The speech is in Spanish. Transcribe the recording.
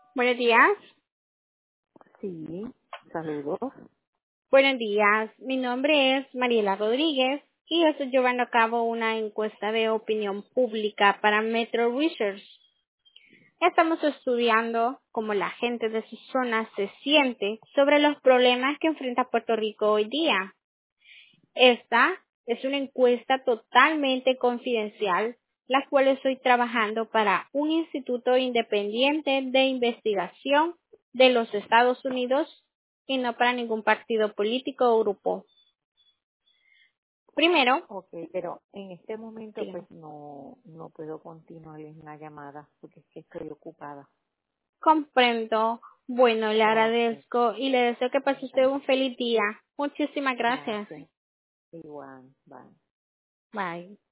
Buenos días. Sí, saludos. Buenos días. Mi nombre es Mariela Rodríguez y yo estoy llevando a cabo una encuesta de opinión pública para Metro Research. Estamos estudiando cómo la gente de su zona se siente sobre los problemas que enfrenta Puerto Rico hoy día. Esta es una encuesta totalmente confidencial, la cual estoy trabajando para un instituto independiente de investigación de los Estados Unidos y no para ningún partido político o grupo. Primero, Ok, pero en este momento dígame, pues no puedo continuar en la llamada porque es que estoy ocupada. comprendo, bueno, le Ok, agradezco y le deseo que pase usted un feliz día. Muchísimas gracias. gracias. Igual, bye. Bye.